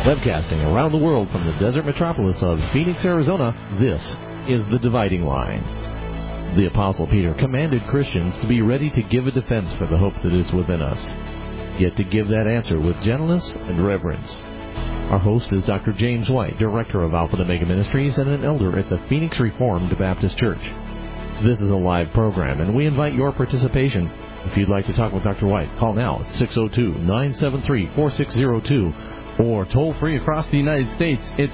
Webcasting around the world from the desert metropolis of Phoenix, Arizona, this is The Dividing Line. The Apostle Peter commanded Christians to be ready to give a defense for the hope that is within us, yet to give that answer with gentleness and reverence. Our host is Dr. James White, Director of Alpha and Omega Ministries and an elder at the Phoenix Reformed Baptist Church. This is a live program, and we invite your participation. If you'd like to talk with Dr. White, call now at 602-973-4602. Or toll-free across the United States, it's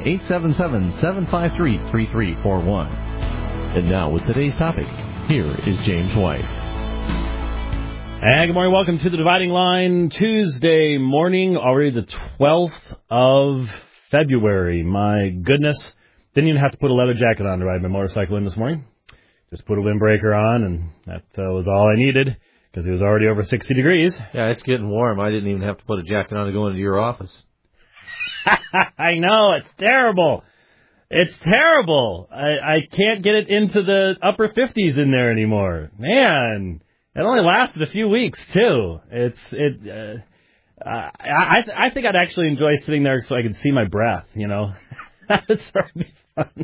1-877-753-3341. And now, with today's topic, here is James White. And good morning. Welcome to The Dividing Line. Tuesday morning, already the 12th of February. My goodness. Didn't even have to put a leather jacket on to ride my motorcycle in this morning. Just put a windbreaker on, and that was all I needed. Because it was already over 60 degrees. Yeah, it's getting warm. I didn't even have to put a jacket on to go into your office. I know, it's terrible. It's terrible. I can't get it into the upper 50s in there anymore. Man, it only lasted a few weeks, too. I think I'd actually enjoy sitting there so I could see my breath, you know. That would sort of be fun.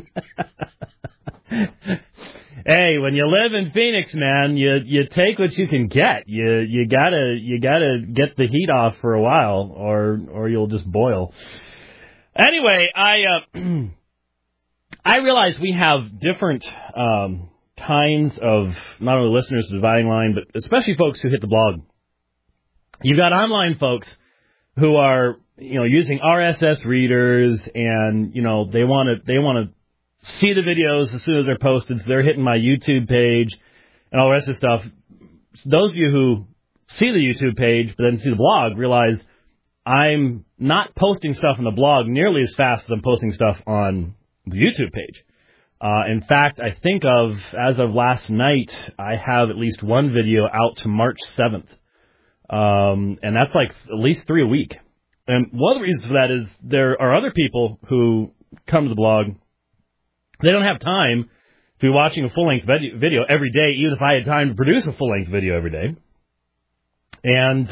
Hey, when you live in Phoenix, man, you take what you can get. You gotta get the heat off for a while, or you'll just boil. Anyway, I realize we have different kinds of not only listeners to the Dividing Line, but especially folks who hit the blog. You've got online folks who are using RSS readers, and they want to see the videos as soon as they're posted, so they're hitting my YouTube page and all the rest of the stuff. Those of you who see the YouTube page but then see the blog realize I'm not posting stuff on the blog nearly as fast as I'm posting stuff on the YouTube page. In fact, I think as of last night, I have at least one video out to March 7th. And that's like at least 3 a week. And one of the reasons for that is there are other people who come to the blog. They don't have time to be watching a full-length video every day, even if I had time to produce a full-length video every day. And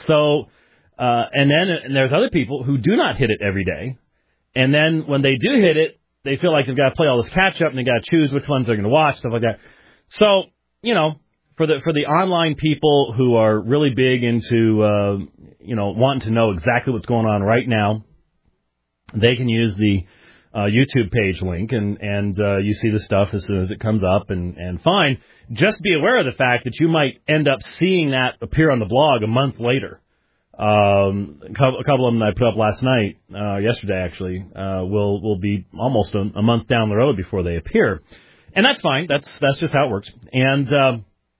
then there's other people who do not hit it every day. And then when they do hit it, they feel like they've got to play all this catch-up, and they've got to choose which ones they're going to watch, stuff like that. So, for the online people who are really big into, wanting to know exactly what's going on right now, they can use the YouTube page link, and you see the stuff as soon as it comes up, and fine. Just be aware of the fact that you might end up seeing that appear on the blog a month later. A couple of them that I put up last night, yesterday actually, will be almost a month down the road before they appear, and that's fine. That's just how it works. And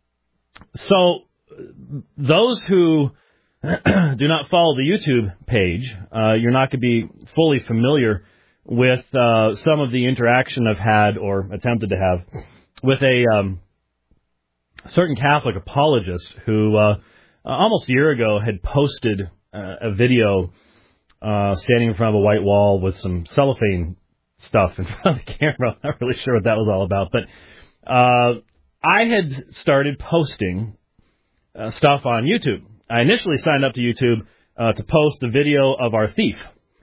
so those who do not follow the YouTube page, you're not going to be fully familiar with some of the interaction I've had or attempted to have with a certain Catholic apologist who almost a year ago had posted a video standing in front of a white wall with some cellophane stuff in front of the camera. I'm not really sure what that was all about, but I had started posting stuff on YouTube. I initially signed up to YouTube to post the video of our thief.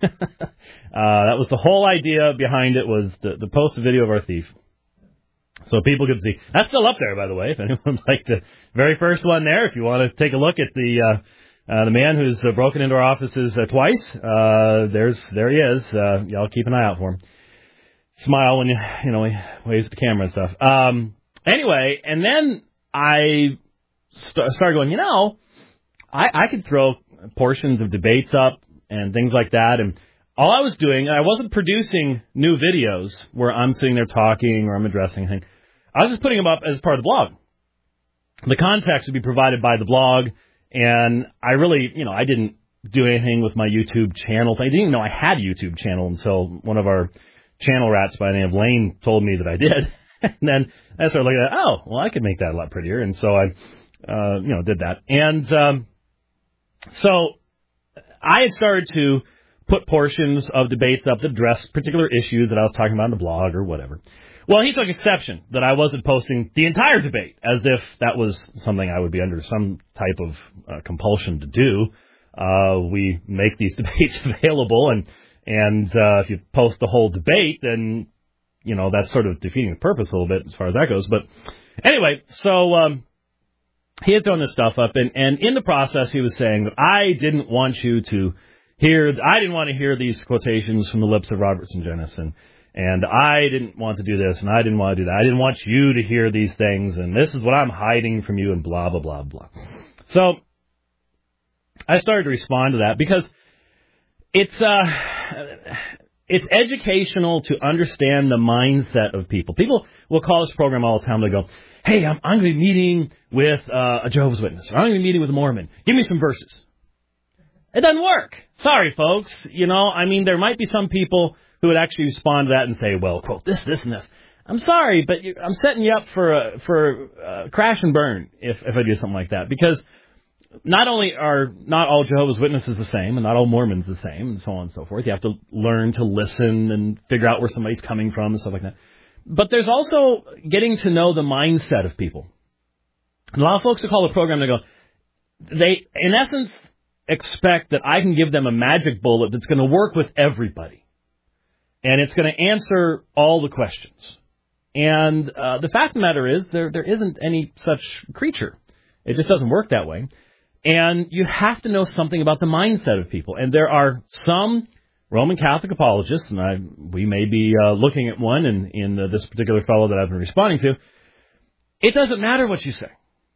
That was the whole idea behind it, was to post a video of our thief so people could see. That's still up there, by the way, if anyone would like the very first one there. If you want to take a look at the man who's broken into our offices twice, there he is. Y'all keep an eye out for him. Smile when he waves the camera and stuff. Anyway, and then I started going, I could throw portions of debates up and things like that, and all I was doing, I wasn't producing new videos where I'm sitting there talking or I'm addressing anything. I was just putting them up as part of the blog. The context would be provided by the blog, and I really, I didn't do anything with my YouTube channel. I didn't even know I had a YouTube channel until one of our channel rats by the name of Lane told me that I did. And then I started looking at, I could make that a lot prettier, and so I, did that. And so I had started to put portions of debates up that addressed particular issues that I was talking about in the blog or whatever. Well, he took exception that I wasn't posting the entire debate, as if that was something I would be under some type of compulsion to do. we make these debates available, and if you post the whole debate, then, you know, that's sort of defeating the purpose a little bit as far as that goes. But anyway, so he had thrown this stuff up, and in the process, he was saying that I didn't want to hear these quotations from the lips of Robertson Jennison, and I didn't want to do this, and I didn't want to do that. I didn't want you to hear these things, and this is what I'm hiding from you, and blah, blah, blah, blah. So I started to respond to that because it's educational to understand the mindset of people. People will call this program all the time. They go, hey, I'm going to be meeting with a Jehovah's Witness, or I'm going to be meeting with a Mormon. Give me some verses. It doesn't work. Sorry, folks. You know, I mean, there might be some people who would actually respond to that and say, well, quote, this, and this. I'm sorry, but I'm setting you up for crash and burn if I do something like that. Because not only are not all Jehovah's Witnesses the same, and not all Mormons the same, and so on and so forth. You have to learn to listen and figure out where somebody's coming from and stuff like that. But there's also getting to know the mindset of people. And a lot of folks who call the program, they, in essence, expect that I can give them a magic bullet that's going to work with everybody. And it's going to answer all the questions. And the fact of the matter is, there isn't any such creature. It just doesn't work that way. And you have to know something about the mindset of people. And there are some Roman Catholic apologists, and we may be looking at one in this particular fellow that I've been responding to. It doesn't matter what you say.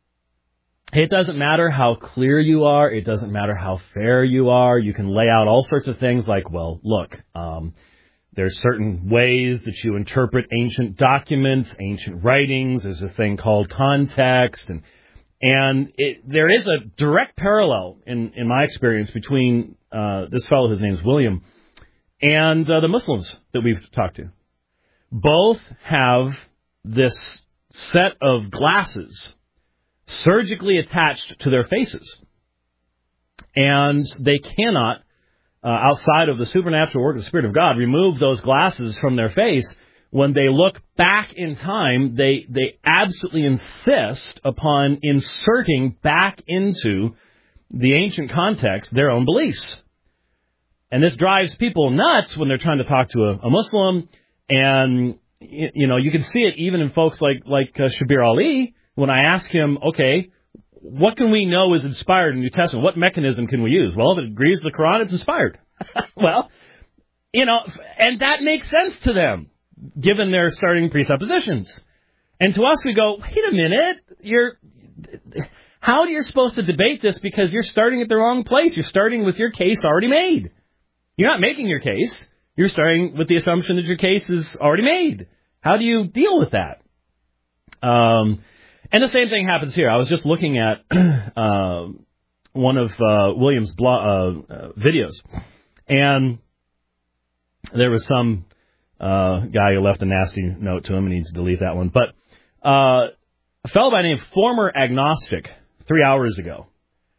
It doesn't matter how clear you are. It doesn't matter how fair you are. You can lay out all sorts of things like, well, look, there's certain ways that you interpret ancient documents, ancient writings. There's a thing called context, and there is a direct parallel in my experience between this fellow, his name is William, and the Muslims that we've talked to. Both have this set of glasses surgically attached to their faces, and they cannot, outside of the supernatural work of the Spirit of God, remove those glasses from their face. When they look back in time, they absolutely insist upon inserting back into the ancient context their own beliefs. And this drives people nuts when they're trying to talk to a Muslim. And, you know, you can see it even in folks like Shabir Ali. When I ask him, okay, what can we know is inspired in the New Testament? What mechanism can we use? Well, if it agrees with the Quran, it's inspired. Well, you know, and that makes sense to them, given their starting presuppositions. And to us, we go, wait a minute, how are you supposed to debate this? Because you're starting at the wrong place. You're starting with your case already made. You're not making your case. You're starting with the assumption that your case is already made. How do you deal with that? And the same thing happens here. I was just looking at one of William's videos, and there was some guy who left a nasty note to him, and he needs to delete that one. But a fellow by the name of Former Agnostic, 3 hours ago,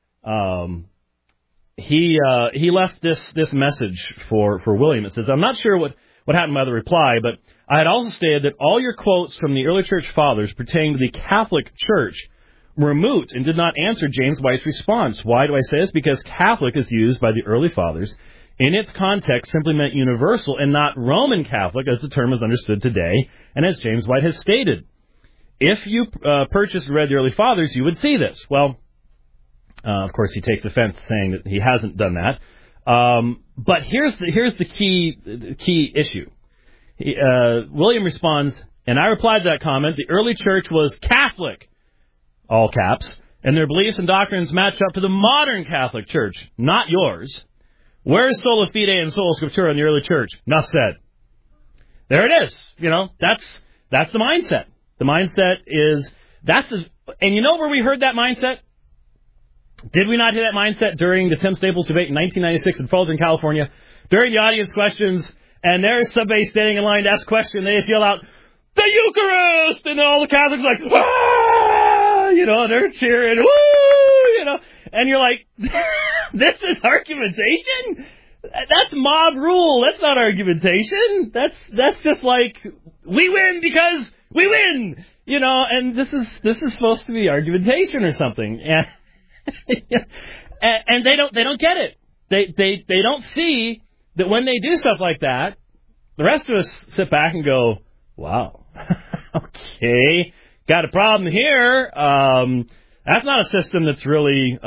he left this message for William. It says, I'm not sure what happened by the reply, but I had also stated that all your quotes from the early church fathers pertaining to the Catholic Church were moot and did not answer James White's response. Why do I say this? Because Catholic is used by the early fathers in its context simply meant universal and not Roman Catholic as the term is understood today and as James White has stated. If you purchased and read the early fathers, you would see this. Well, of course, he takes offense saying that he hasn't done that. But here's the key issue. William responds, and I replied to that comment, the early church was Catholic, all caps, and their beliefs and doctrines match up to the modern Catholic Church, not yours. Where's sola fide and sola scriptura in the early church? Enough said. There it is. You know, that's the mindset. The mindset is, and you know where we heard that mindset? Did we not hear that mindset during the Tim Staples debate in 1996 in Fulton, California? During the audience questions, and there's somebody standing in line to ask a question, and they just yell out, the Eucharist! And all the Catholics are like, ah! You know, they're cheering, woo! You know, and you're like, this is argumentation? That's mob rule. That's not argumentation. That's just like, we win because we win! You know, and this is supposed to be argumentation or something. And And they don't get it. They don't see that when they do stuff like that, the rest of us sit back and go, wow, okay, got a problem here. That's not a system that's really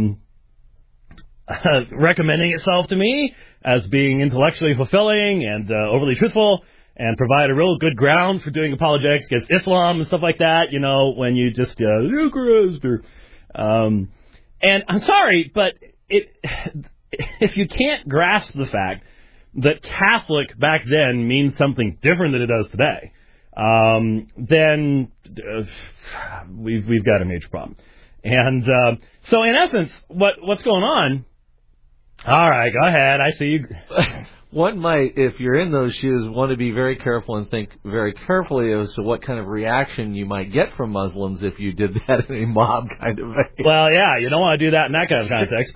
recommending itself to me as being intellectually fulfilling and overly truthful and provide a real good ground for doing apologetics against Islam and stuff like that, when you just Eucharist or and I'm sorry, but if you can't grasp the fact that Catholic back then means something different than it does today, then we've got a major problem. And so, in essence, what's going on? All right, go ahead. I see you. One might, if you're in those shoes, want to be very careful and think very carefully as to what kind of reaction you might get from Muslims if you did that in a mob kind of way. Well, yeah, you don't want to do that in that kind of context.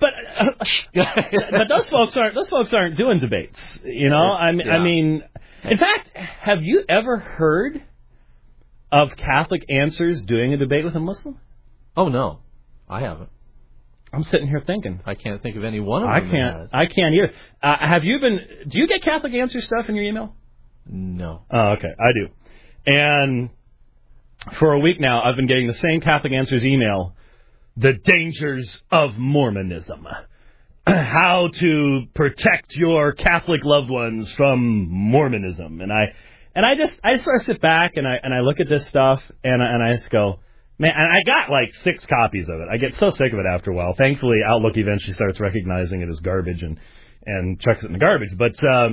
But those folks aren't doing debates. I mean, in fact, have you ever heard of Catholic Answers doing a debate with a Muslim? Oh no, I haven't. I'm sitting here thinking. I can't think of any one of them. I can't either. Have you been? Do you get Catholic Answer stuff in your email? No. Oh, okay, I do. And for a week now, I've been getting the same Catholic Answers email. The dangers of Mormonism. How to protect your Catholic loved ones from Mormonism. And I just sort of sit back and I look at this stuff and I just go, man, and I got like 6 copies of it. I get so sick of it after a while. Thankfully, Outlook eventually starts recognizing it as garbage and chucks it in the garbage. But,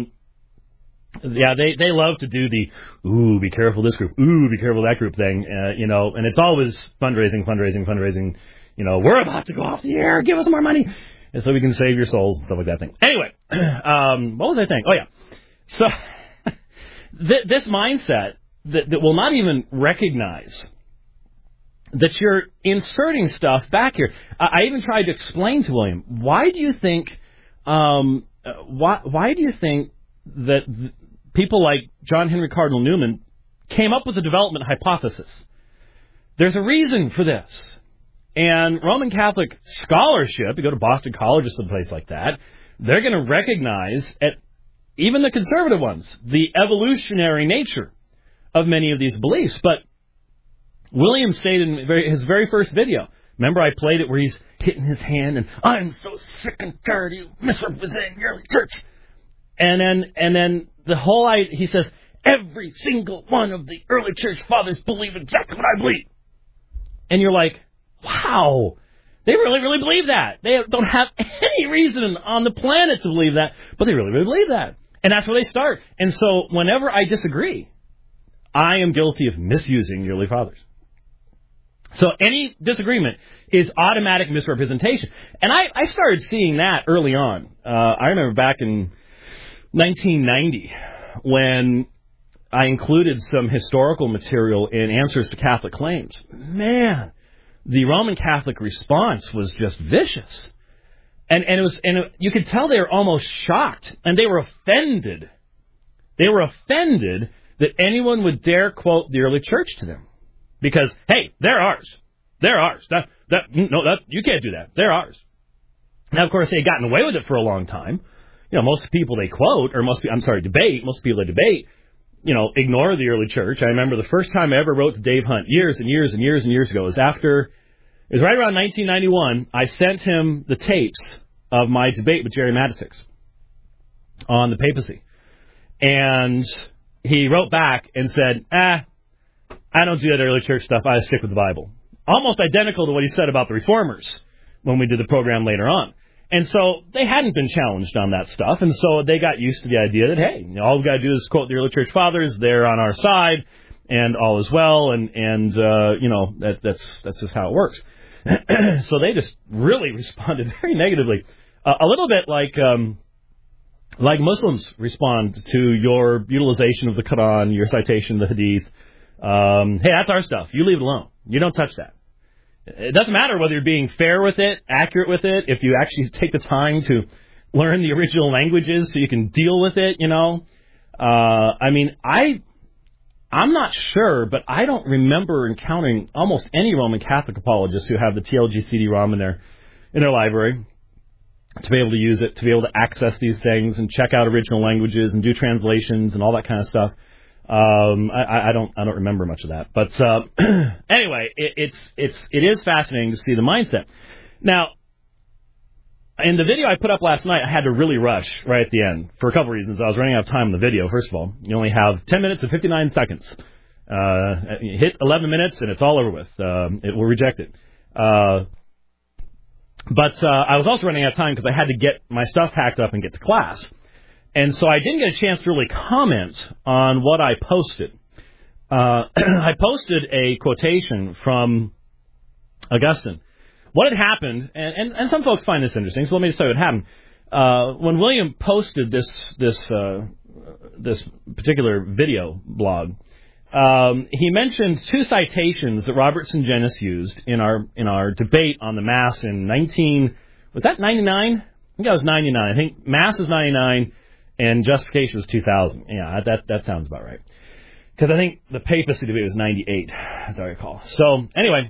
yeah, they love to do the, ooh, be careful this group, ooh, be careful that group thing, and it's always fundraising. We're about to go off the air, give us more money, and so we can save your souls and stuff like that thing. Anyway, what was I saying? Oh, yeah. So, this mindset that will not even recognize that you're inserting stuff back here. I even tried to explain to William, why do you think that people like John Henry Cardinal Newman came up with the development hypothesis? There's a reason for this. And Roman Catholic scholarship, you go to Boston College or someplace like that, they're going to recognize, even the conservative ones, the evolutionary nature of many of these beliefs. But William stated in his very first video, remember I played it where he's hitting his hand and, I'm so sick and tired of you misrepresenting your church. And then the whole, he says, every single one of the early church fathers believe exactly what I believe. And you're like, wow, they really, really believe that. They don't have any reason on the planet to believe that, but they really, really believe that. And that's where they start. And so whenever I disagree, I am guilty of misusing the early fathers. So any disagreement is automatic misrepresentation. And I started seeing that early on. I remember back in 1990 when I included some historical material in Answers to Catholic Claims. Man, the Roman Catholic response was just vicious. And you could tell they were almost shocked, and they were offended. They were offended that anyone would dare quote the early church to them. Because, hey, they're ours. They're ours. You can't do that. They're ours. Now, of course, they had gotten away with it for a long time. Most people they quote, debate, most people they debate, ignore the early church. I remember the first time I ever wrote to Dave Hunt, years and years ago, it was right around 1991, I sent him the tapes of my debate with Jerry Matitix on the papacy. And he wrote back and said, I don't do that early church stuff. I stick with the Bible. Almost identical to what he said about the Reformers when we did the program later on. And so they hadn't been challenged on that stuff. And so they got used to the idea that, hey, all we've got to do is quote the early church fathers. They're on our side and all is well. And that's just how it works. So they just really responded very negatively. A little bit like Muslims respond to your utilization of the Quran, your citation of the Hadith. Hey, that's our stuff. You leave it alone. You don't touch that. It doesn't matter whether you're being fair with it, accurate with it, if you actually take the time to learn the original languages so you can deal with it, I'm not sure, but I don't remember encountering almost any Roman Catholic apologists who have the TLG CD-ROM in their library. to be able to use it, to be able to access these things and check out original languages and do translations and all that kind of stuff. I don't remember much of that, but anyway, it is fascinating to see the mindset. Now, in the video I put up last night, I had to really rush right at the end for a couple reasons. I was running out of time in the video. First of all, you only have 10 minutes and 59 seconds. You hit 11 minutes and it's all over with. It will reject it. But I was also running out of time because I had to get my stuff packed up and get to class. And so I didn't get a chance to really comment on what I posted. I posted a quotation from Augustine. What had happened, and some folks find this interesting, so let me just tell you what happened. When William posted this particular video blog, he mentioned two citations that Robertson Genis used in our debate on the Mass in 99? I think that was 99. I think Mass is 99 and Justification was 2000. Yeah, that sounds about right. Because I think the papacy debate was 98, as I recall. So anyway,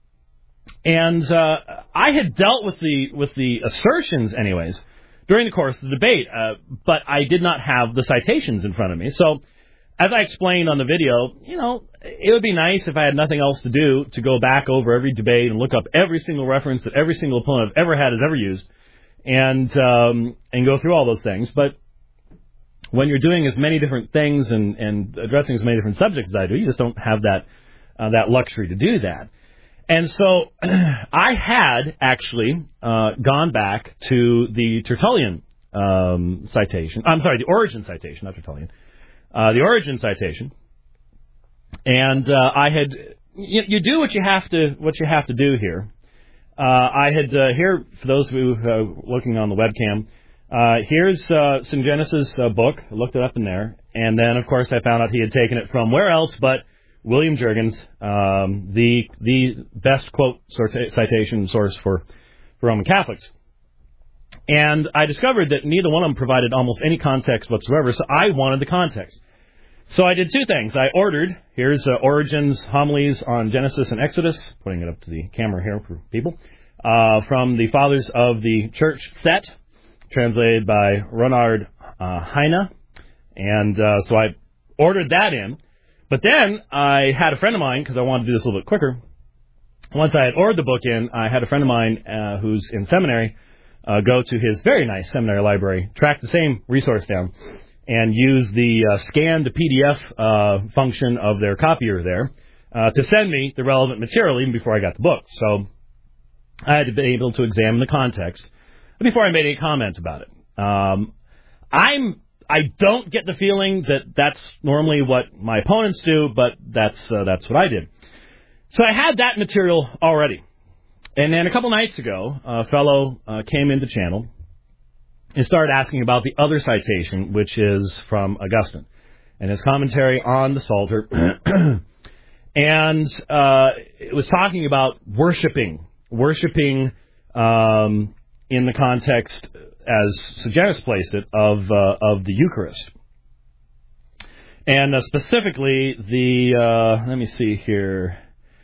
and I had dealt with the assertions, anyways, during the course of the debate, but I did not have the citations in front of me. So, as I explained on the video, it would be nice if I had nothing else to do to go back over every debate and look up every single reference that every single opponent I've ever had has ever used, and go through all those things. But when you're doing as many different things and addressing as many different subjects as I do, you just don't have that luxury to do that. And so I had actually gone back to the Tertullian citation. I'm sorry, the Origen citation, not Tertullian. The Origen citation. And I had you do what you have to do here. I had here, for those of you who are looking on the webcam, here's St. Genesis' book. I looked it up in there, and then of course I found out he had taken it from where else but William Jurgens, the best quote citation source for Roman Catholics. And I discovered that neither one of them provided almost any context whatsoever, so I wanted the context. So I did two things. I ordered, here's Origen's homilies on Genesis and Exodus, putting it up to the camera here for people, from the Fathers of the Church set, translated by Ronald Heine. And so I ordered that in. But then I had a friend of mine, because I wanted to do this a little bit quicker. Once I had ordered the book in, I had a friend of mine who's in seminary go to his very nice seminary library, track the same resource down, and use the scan to PDF function of their copier there to send me the relevant material even before I got the book. So I had to be able to examine the context before I made any comment about it. I don't get the feeling that that's normally what my opponents do, but that's what I did. So I had that material already. And then a couple nights ago, a fellow came into channel and started asking about the other citation, which is from Augustine, and his commentary on the Psalter. And it was talking about worshiping in the context, as Sejanus placed it, of the Eucharist. And specifically, let me see here.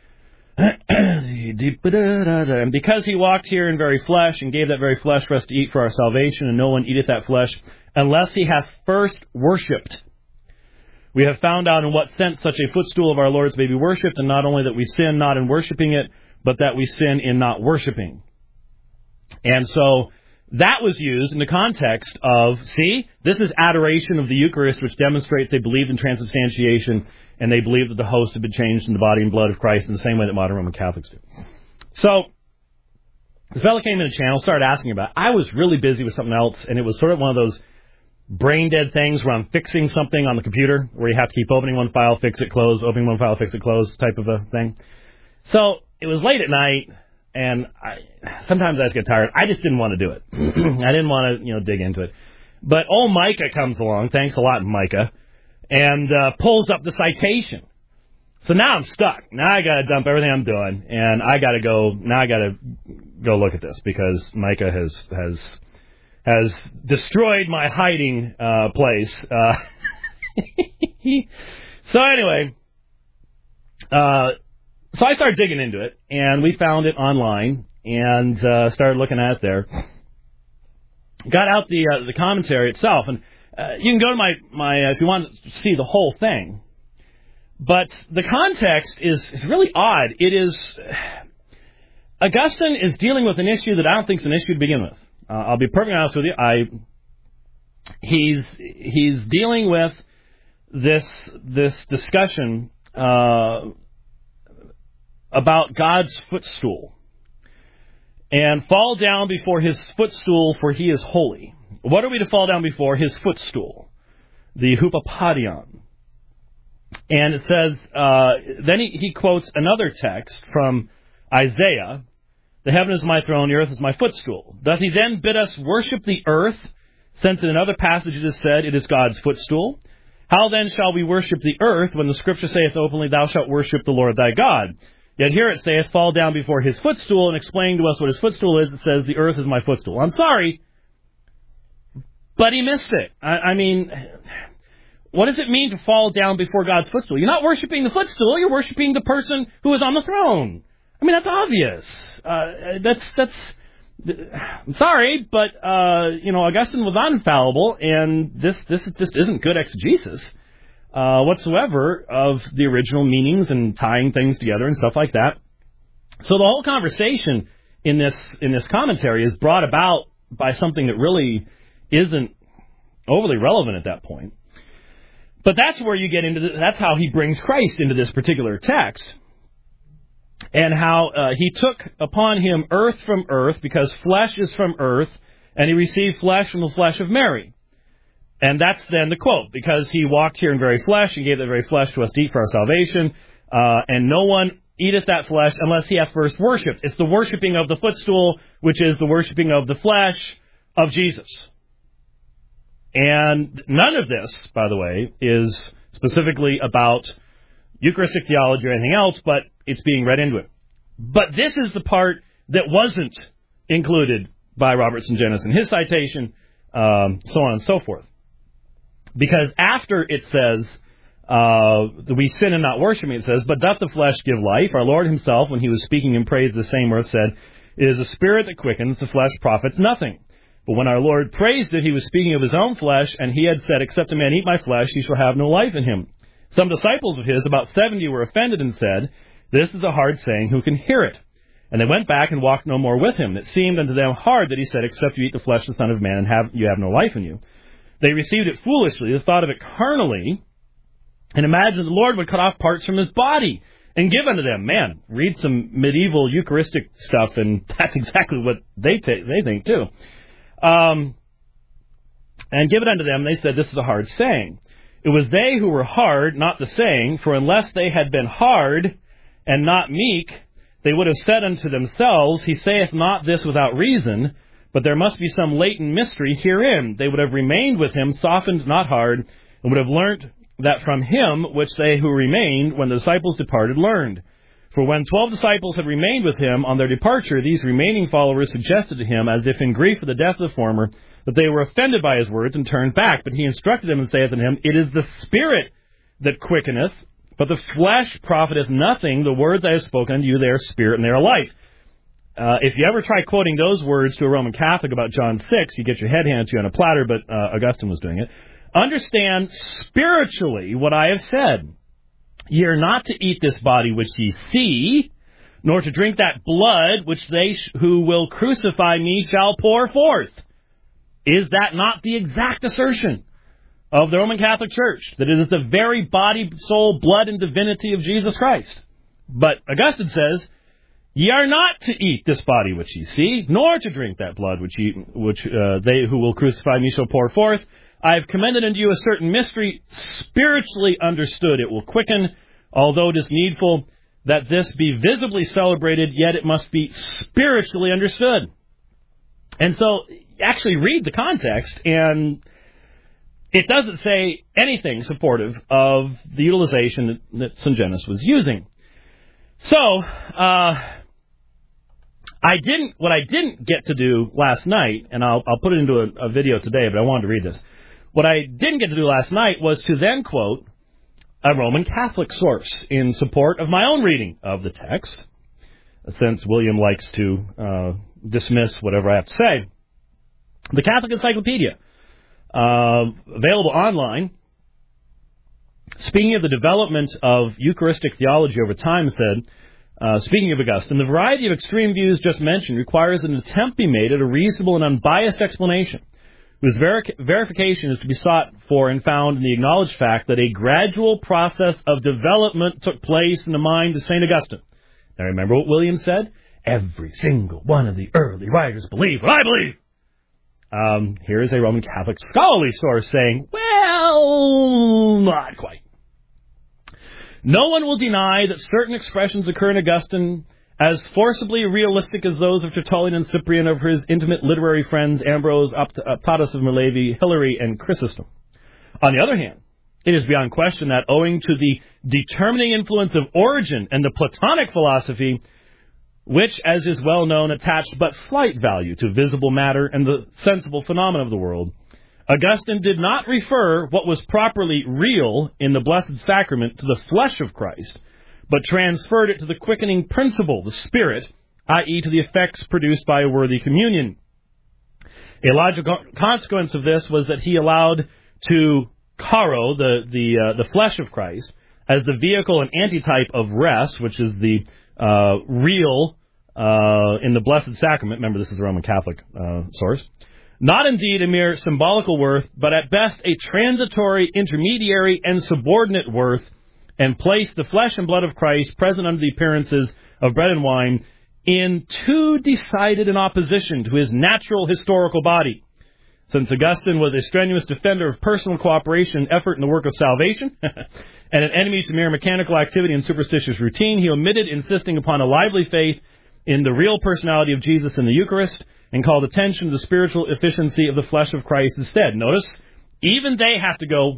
And because he walked here in very flesh, and gave that very flesh for us to eat for our salvation, and no one eateth that flesh, unless he hath first worshipped. We have found out in what sense such a footstool of our Lord's may be worshipped, and not only that we sin not in worshipping it, but that we sin in not worshipping. And so that was used in the context of, see, this is adoration of the Eucharist, which demonstrates they believed in transubstantiation, and they believed that the host had been changed in the body and blood of Christ in the same way that modern Roman Catholics do. So the fellow came in the channel, started asking about it. I was really busy with something else, and it was sort of one of those brain-dead things where I'm fixing something on the computer, where you have to keep opening one file, fix it, close, opening one file, fix it, close, type of a thing. So it was late at night, and sometimes I just get tired. I just didn't want to do it. I didn't want to, dig into it. But old Micah comes along, thanks a lot, Micah, and pulls up the citation. So now I'm stuck. Now I got to dump everything I'm doing, and I got to go look at this, because Micah has destroyed my hiding place. So anyway, so I started digging into it, and we found it online, and started looking at it there. got out the commentary itself, and you can go to my if you want to see the whole thing. But the context is really odd. It is Augustine is dealing with an issue that I don't think is an issue to begin with. I'll be perfectly honest with you. He's dealing with this discussion about God's footstool. And fall down before his footstool, for he is holy. What are we to fall down before? His footstool, the hupapodion. And it says, then he quotes another text from Isaiah, the heaven is my throne, the earth is my footstool. Doth he then bid us worship the earth, since in another passage it is said, it is God's footstool? How then shall we worship the earth, when the scripture saith openly, thou shalt worship the Lord thy God? Yet here it saith, fall down before his footstool, and explain to us what his footstool is. It says, the earth is my footstool. I'm sorry, but he missed it. I mean, what does it mean to fall down before God's footstool? You're not worshiping the footstool, you're worshiping the person who is on the throne. I mean, that's obvious. I'm sorry, but, Augustine was not infallible, and this just isn't good exegesis whatsoever of the original meanings and tying things together and stuff like that. So the whole conversation in this commentary is brought about by something that really isn't overly relevant at that point. But that's where you get into that's how he brings Christ into this particular text. And how he took upon him earth from earth, because flesh is from earth, and he received flesh from the flesh of Mary. And that's then the quote, because he walked here in very flesh, and gave that very flesh to us to eat for our salvation, and no one eateth that flesh unless he hath first worshipped. It's the worshipping of the footstool, which is the worshipping of the flesh of Jesus. And none of this, by the way, is specifically about Eucharistic theology or anything else, but it's being read into it. But this is the part that wasn't included by Robertson Jennis in his citation, so on and so forth. Because after it says, we sin and not worshiping, it says, but doth the flesh give life? Our Lord himself, when he was speaking in praise the same earth, said, it is a spirit that quickens, the flesh profits nothing. But when our Lord praised it, he was speaking of his own flesh, and he had said, except a man eat my flesh, he shall have no life in him. Some disciples of his, about 70, were offended and said, this is a hard saying, who can hear it? And they went back and walked no more with him. It seemed unto them hard that he said, except you eat the flesh of the Son of Man, and you have no life in you. They received it foolishly, they thought of it carnally, and imagined the Lord would cut off parts from his body and give unto them. Man, read some medieval Eucharistic stuff, and that's exactly what they think too. And give it unto them, they said, this is a hard saying. It was they who were hard, not the saying, for unless they had been hard and not meek, they would have said unto themselves, he saith not this without reason, but there must be some latent mystery herein. They would have remained with him, softened, not hard, and would have learnt that from him which they who remained, when the disciples departed, learned. For when 12 disciples had remained with him on their departure, these remaining followers suggested to him, as if in grief for the death of the former, that they were offended by his words and turned back. But he instructed them and saith unto him, it is the Spirit that quickeneth, but the flesh profiteth nothing. The words I have spoken unto you, they are spirit and they are life. If you ever try quoting those words to a Roman Catholic about John 6, you get your head handed to you on a platter, but Augustine was doing it. Understand spiritually what I have said. Ye are not to eat this body which ye see, nor to drink that blood which they who will crucify me shall pour forth. Is that not the exact assertion of the Roman Catholic Church? That it is the very body, soul, blood, and divinity of Jesus Christ. But Augustine says, ye are not to eat this body which ye see, nor to drink that blood which they who will crucify me shall pour forth. I have commended unto you a certain mystery, spiritually understood. It will quicken, although it is needful that this be visibly celebrated, yet it must be spiritually understood. And so, actually read the context, and it doesn't say anything supportive of the utilization that St. Genus was using. So, what I didn't get to do last night, and I'll put it into a video today, but I wanted to read this. What I didn't get to do last night was to then quote a Roman Catholic source in support of my own reading of the text, since William likes to dismiss whatever I have to say. The Catholic Encyclopedia, available online, speaking of the development of Eucharistic theology over time, said, speaking of Augustine, the variety of extreme views just mentioned requires an attempt be made at a reasonable and unbiased explanation, whose verification is to be sought for and found in the acknowledged fact that a gradual process of development took place in the mind of St. Augustine. Now remember what William said? Every single one of the early writers believe what I believe. Here is a Roman Catholic scholarly source saying, well, not quite. No one will deny that certain expressions occur in Augustine as forcibly realistic as those of Tertullian and Cyprian, of his intimate literary friends Ambrose, Optatus of Mileve, Hilary, and Chrysostom. On the other hand, it is beyond question that owing to the determining influence of Origen and the Platonic philosophy, which, as is well known, attached but slight value to visible matter and the sensible phenomena of the world, Augustine did not refer what was properly real in the Blessed Sacrament to the flesh of Christ, but transferred it to the quickening principle, the Spirit, i.e. to the effects produced by a worthy communion. A logical consequence of this was that he allowed to charo, the flesh of Christ, as the vehicle and antitype of res, which is the real in the Blessed Sacrament. Remember, this is a Roman Catholic source. Not indeed a mere symbolical worth, but at best a transitory, intermediary, and subordinate worth, and place the flesh and blood of Christ, present under the appearances of bread and wine, in too decided an opposition to his natural historical body. Since Augustine was a strenuous defender of personal cooperation and effort in the work of salvation, and an enemy to mere mechanical activity and superstitious routine, he omitted insisting upon a lively faith in the real personality of Jesus in the Eucharist, and called attention to the spiritual efficiency of the flesh of Christ instead. Notice, even they have to go,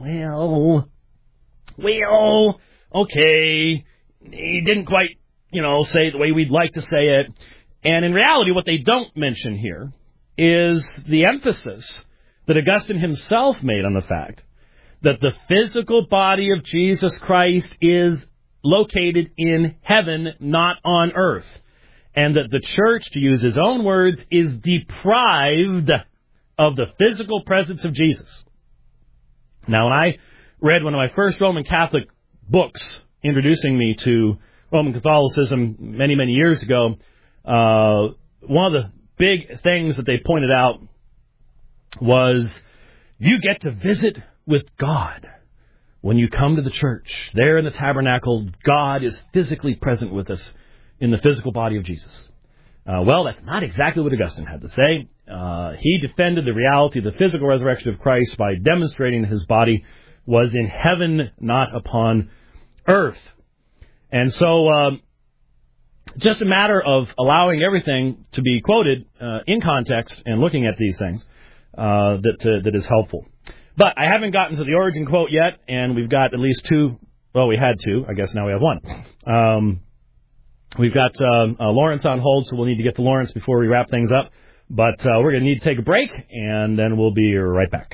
well, okay, he didn't quite, say it the way we'd like to say it. And in reality, what they don't mention here is the emphasis that Augustine himself made on the fact that the physical body of Jesus Christ is located in heaven, not on earth. And that the church, to use his own words, is deprived of the physical presence of Jesus. Now, when I read one of my first Roman Catholic books introducing me to Roman Catholicism many, many years ago, one of the big things that they pointed out was you get to visit with God when you come to the church. There in the tabernacle, God is physically present with us in the physical body of Jesus. Well, that's not exactly what Augustine had to say. He defended the reality of the physical resurrection of Christ by demonstrating his body was in heaven, not upon earth. And so, just a matter of allowing everything to be quoted in context and looking at these things that is helpful. But I haven't gotten to the Origen quote yet, and we've got at least two. Well, we had two. I guess now we have one. We've got Lawrence on hold, so we'll need to get to Lawrence before we wrap things up. But we're going to need to take a break, and then we'll be right back.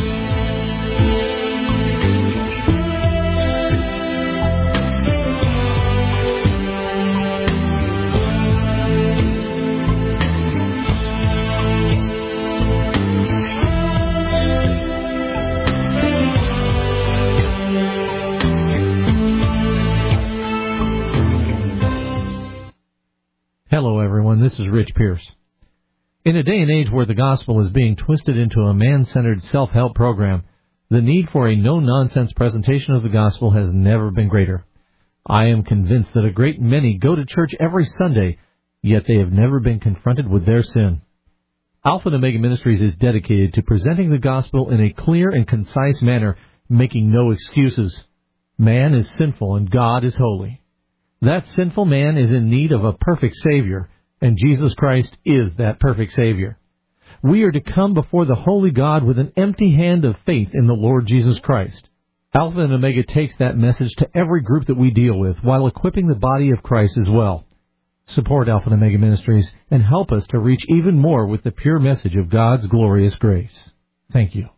Hello, everyone. This is Rich Pierce. In a day and age where the gospel is being twisted into a man-centered self-help program, the need for a no-nonsense presentation of the gospel has never been greater. I am convinced that a great many go to church every Sunday, yet they have never been confronted with their sin. Alpha and Omega Ministries is dedicated to presenting the gospel in a clear and concise manner, making no excuses. Man is sinful and God is holy. That sinful man is in need of a perfect Savior, and Jesus Christ is that perfect Savior. We are to come before the Holy God with an empty hand of faith in the Lord Jesus Christ. Alpha and Omega takes that message to every group that we deal with, while equipping the body of Christ as well. Support Alpha and Omega Ministries and help us to reach even more with the pure message of God's glorious grace. Thank you.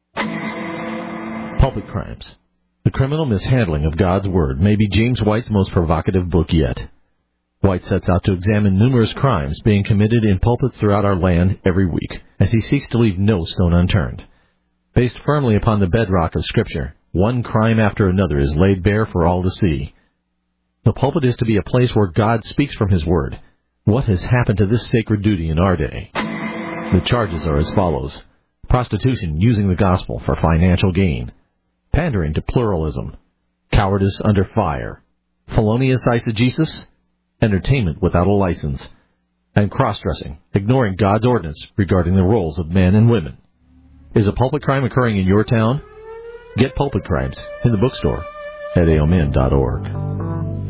Pulpit Crimes. The Criminal Mishandling of God's Word may be James White's most provocative book yet. White sets out to examine numerous crimes being committed in pulpits throughout our land every week. as he seeks to leave no stone unturned. Based firmly upon the bedrock of Scripture, one crime after another is laid bare for all to see. The pulpit is to be a place where God speaks from His Word. What has happened to this sacred duty in our day? The charges are as follows. Prostitution using the gospel for financial gain. Pandering to pluralism. Cowardice under fire. Felonious eisegesis. Entertainment without a license. And cross-dressing, ignoring God's ordinance regarding the roles of men and women. Is a pulpit crime occurring in your town? Get Pulpit Crimes in the bookstore at aomin.org.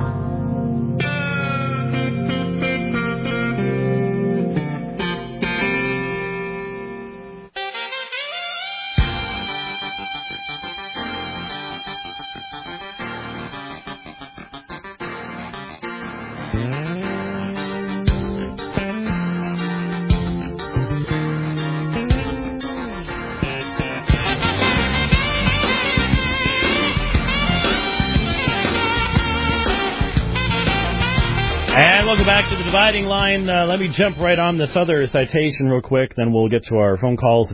Back to the dividing line. Let me jump right on this other citation real quick, then we'll get to our phone calls at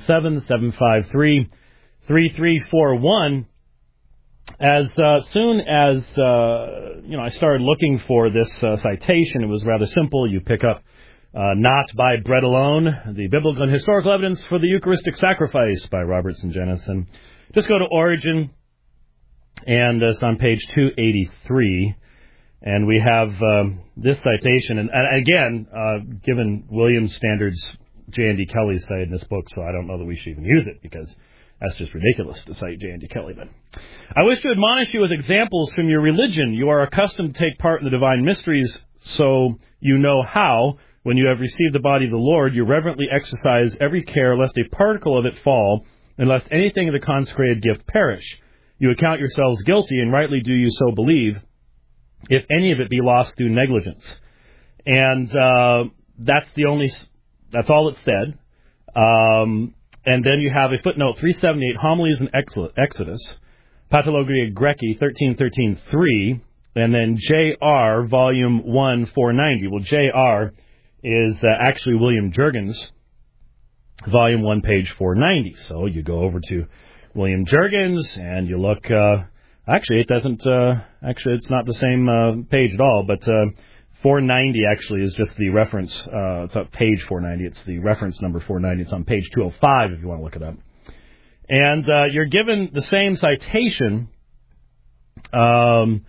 877-753-3341. As soon as I started looking for this citation, it was rather simple. You pick up Not by Bread Alone, the Biblical and Historical Evidence for the Eucharistic Sacrifice by Robert Sungenis, and just go to Origin, and it's on page 283. And we have this citation, and again, given Williams standards, J.N.D. Kelly cited in this book, so I don't know that we should even use it, because that's just ridiculous to cite J.N.D. Kelly. But I wish to admonish you with examples from your religion. You are accustomed to take part in the divine mysteries, so you know how, when you have received the body of the Lord, you reverently exercise every care lest a particle of it fall, and lest anything of the consecrated gift perish. You account yourselves guilty, and rightly do you so believe, if any of it be lost through negligence. And that's all it said. And then you have a footnote, 378, Homilies in Exodus, Pathologia Graeci, 1313.3, and then J.R., Volume 1, 490. Well, J.R. is actually William Jurgens, Volume 1, page 490. So you go over to William Jurgens, and you look... Actually, it doesn't. Actually, it's not the same page at all. But 490 actually is just the reference. It's on page 490. It's the reference number 490. It's on page 205 if you want to look it up. And you're given the same citation, but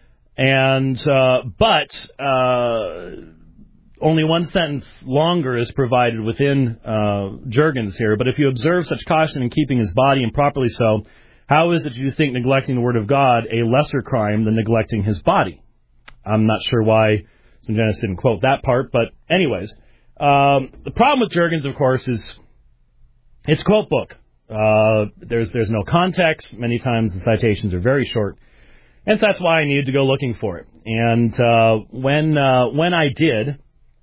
only one sentence longer is provided within Jurgens here. But if you observe such caution in keeping his body, and properly so, how is it you think neglecting the Word of God a lesser crime than neglecting his body? I'm not sure why Sungenis didn't quote that part, but anyways. The problem with Jurgens, of course, is it's a quote book. There's no context. Many times the citations are very short. And so that's why I needed to go looking for it. And when I did,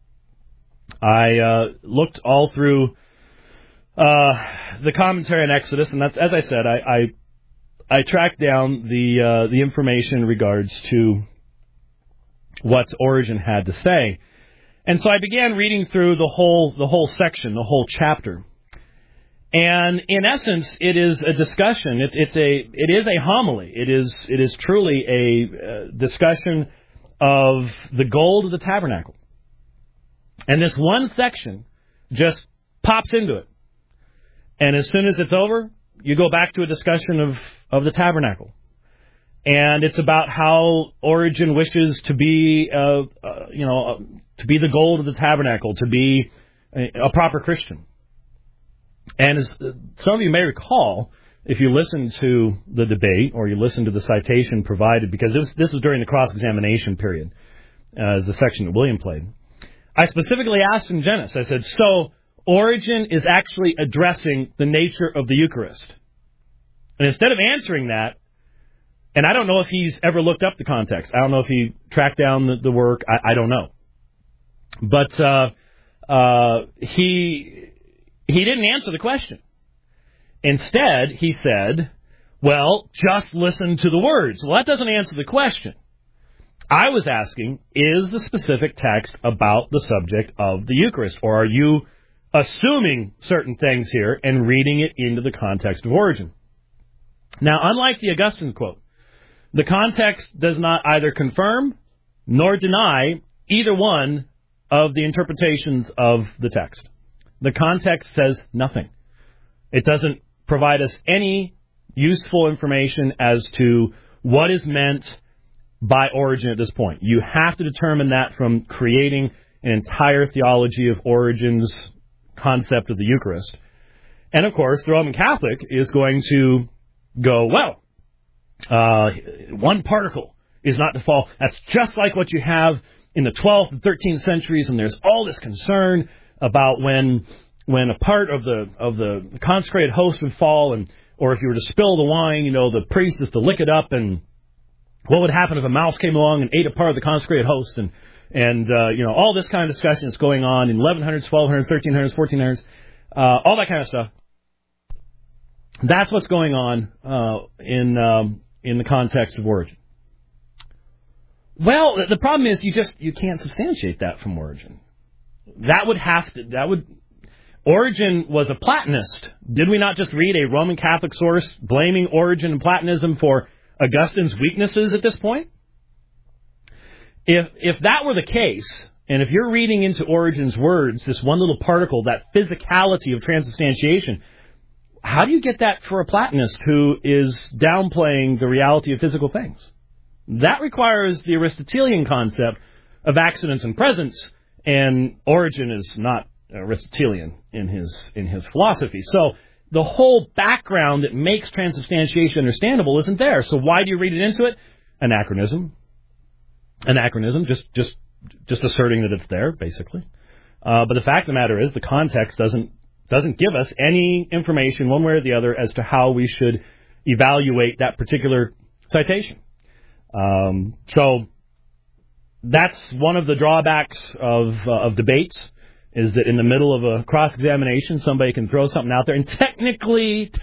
I looked all through the commentary on Exodus, and that's, as I said, I tracked down the information in regards to what Origen had to say, and so I began reading through the whole section, the whole chapter, and in essence, it is a discussion. It is a homily. It is truly a discussion of the gold of the tabernacle, and this one section just pops into it, and as soon as it's over, you go back to a discussion of the tabernacle. And it's about how Origen wishes to be, to be the gold of the tabernacle, to be a proper Christian. And as some of you may recall, if you listen to the debate or you listen to the citation provided, because this was during the cross-examination period, the section that William played, I specifically asked Sungenis, I said, so Origen is actually addressing the nature of the Eucharist. And instead of answering that, and I don't know if he's ever looked up the context. I don't know if he tracked down the work. I don't know. But he didn't answer the question. Instead, he said, well, just listen to the words. Well, that doesn't answer the question. I was asking, is the specific text about the subject of the Eucharist, or are you assuming certain things here and reading it into the context of Origen. Now, unlike the Augustine quote, the context does not either confirm nor deny either one of the interpretations of the text. The context says nothing. It doesn't provide us any useful information as to what is meant by Origen at this point. You have to determine that from creating an entire theology of Origen's concept of the Eucharist. And, of course, the Roman Catholic is going to go, well, one particle is not to fall. That's just like what you have in the 12th and 13th centuries, and there's all this concern about when a part of the consecrated host would fall, or if you were to spill the wine, the priest is to lick it up, and what would happen if a mouse came along and ate a part of the consecrated host, and all this kind of discussion that's going on in 1100s, 1200s, 1300s, 1400s, all that kind of stuff. That's what's going on in the context of Origen. Well, the problem is you can't substantiate that from Origen. Origen was a Platonist. Did we not just read a Roman Catholic source blaming Origen and Platonism for Augustine's weaknesses at this point? If that were the case, and if you're reading into Origen's words, this one little particle, that physicality of transubstantiation, how do you get that for a Platonist who is downplaying the reality of physical things? That requires the Aristotelian concept of accidents and presence, and Origen is not Aristotelian in his philosophy. So the whole background that makes transubstantiation understandable isn't there. So why do you read it into it? Anachronism, just asserting that it's there, basically. But the fact of the matter is the context doesn't give us any information one way or the other as to how we should evaluate that particular citation. So that's one of the drawbacks of debates, is that in the middle of a cross-examination, somebody can throw something out there, and technically,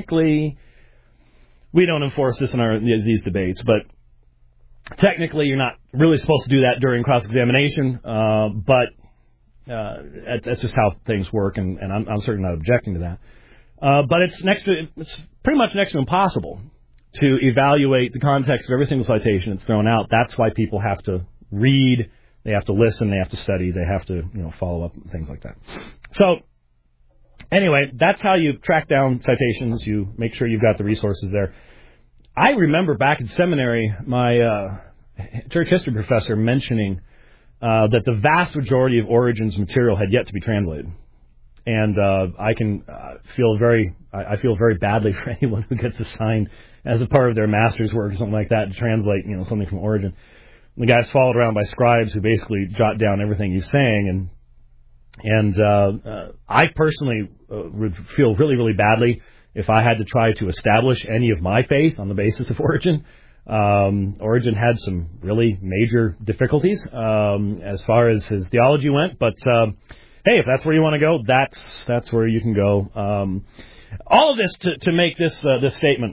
we don't enforce this in these debates, but technically you're not really supposed to do that during cross-examination, but that's just how things work, and I'm certainly not objecting to that. But it's pretty much next to impossible to evaluate the context of every single citation that's thrown out. That's why people have to read, they have to listen, they have to study, they have to follow up and things like that. So anyway, that's how you track down citations. You make sure you've got the resources there. I remember back in seminary, my church history professor mentioning that the vast majority of Origen's material had yet to be translated. And I feel very badly for anyone who gets assigned as a part of their master's work or something like that to translate, something from Origen. The guy's followed around by scribes who basically jot down everything he's saying, and I personally would feel really, really badly if I had to try to establish any of my faith on the basis of Origen. Origen had some really major difficulties as far as his theology went, but hey, if that's where you want to go, that's where you can go. All of this to make this statement.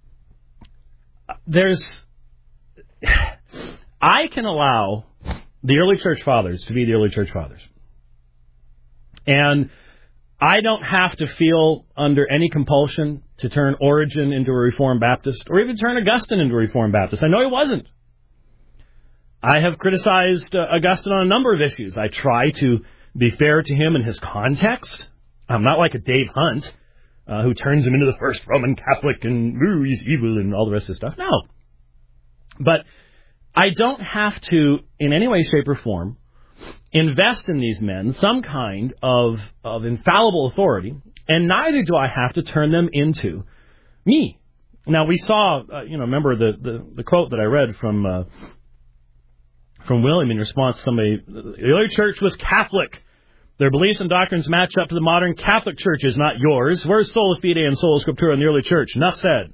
I can allow the early church fathers to be the early church fathers, and I don't have to feel under any compulsion to turn Origen into a Reformed Baptist or even turn Augustine into a Reformed Baptist. I know he wasn't. I have criticized Augustine on a number of issues. I try to be fair to him in his context. I'm not like a Dave Hunt who turns him into the first Roman Catholic and he's evil and all the rest of this stuff. No. But I don't have to, in any way, shape, or form, invest in these men some kind of infallible authority, and neither do I have to turn them into me. Now, we saw, remember the quote that I read from William in response to somebody. The early church was Catholic. Their beliefs and doctrines match up to the modern Catholic churches, not yours. Where's sola fide and sola scriptura in the early church? Enough said.